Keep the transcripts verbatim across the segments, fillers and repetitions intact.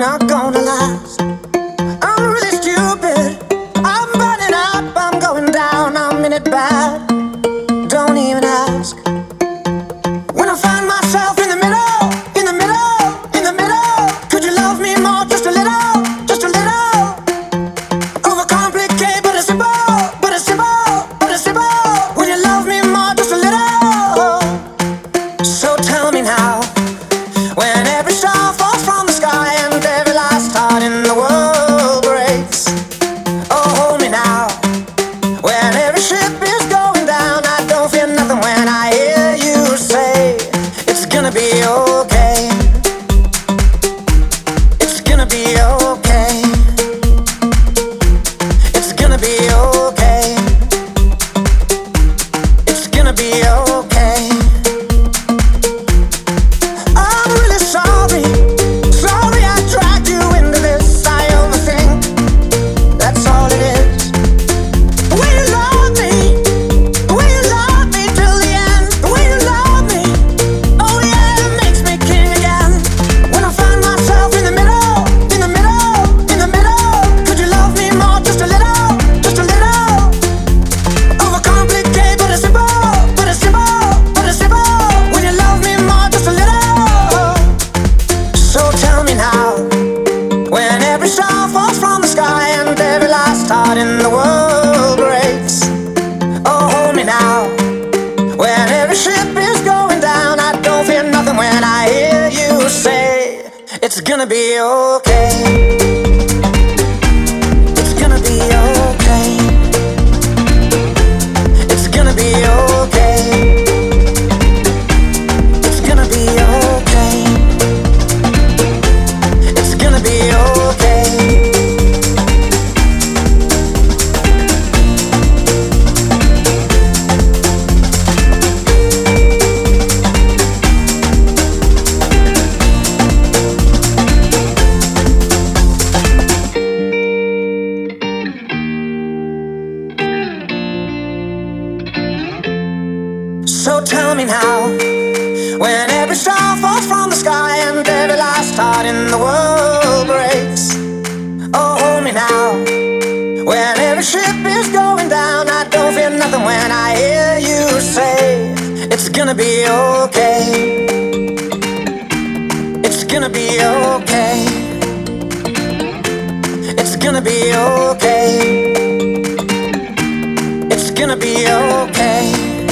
not gonna last. I'm really stupid. I'm burning up, I'm going down, I'm in it bad. Don't even ask. When I find myself in the middle, in the middle, in the middle, could you love me more, just a little, just a little? Overcomplicate, but it's simple, but it's simple, but it's simple. Would you love me more, just a little? So tell me now, when every star falls from the sky and every last heart in the world breaks. Oh, hold me now, when every ship is going down, I don't feel nothing when I hear you say it's gonna be okay. It's gonna be okay. It's gonna be okay. It's gonna be okay. I'm really sorry. Sorry I dragged you into this. I overthink. That's all it is. The way you love me, the way you love me till the end, the way you love me, oh yeah, it makes me king again. When I find myself in the middle, in the middle, in the middle, could you love me more, just a little, just a little? Overcomplicate, but it's simple, but it's simple, but it's simple. When you love me more, just a little. So tell me now, when every star falls from the sky and every last heart in the world breaks. Oh, hold me now, when every ship is going down, I don't feel nothing when I hear you say it's gonna be okay. It's gonna be okay. It's gonna be okay. It's gonna be okay. It's gonna be okay. So tell me now, when every star falls from the sky and every last heart in the world breaks. Oh, hold me now, when every ship is going down, I don't feel nothing when I hear you say it's gonna be okay. It's gonna be okay. It's gonna be okay. It's gonna be okay.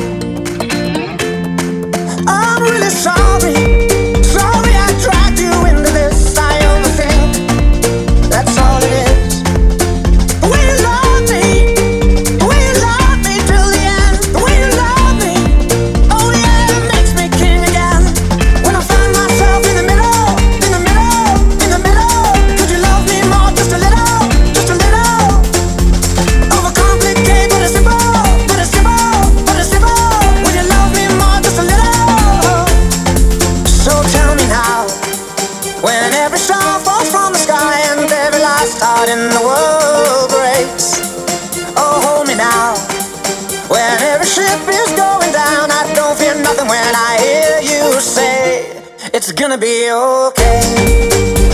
I'm really sorry. Sorry I dragged you into this. I overthink. That's all it is. The way you love me, the way you love me till the end, the way you love me, oh yeah, it makes me king again. When I find myself in the middle, in the middle, in the middle, could you love me more, just a little, just a little? Overcomplicate, but it's simple, but it's simple, but it's simple. When you love me more, just a little. So tell me now, when every star falls from the sky and every last heart in the world breaks. Oh, hold me now, when every ship is going down, I don't feel nothing when I hear you say it's gonna be okay.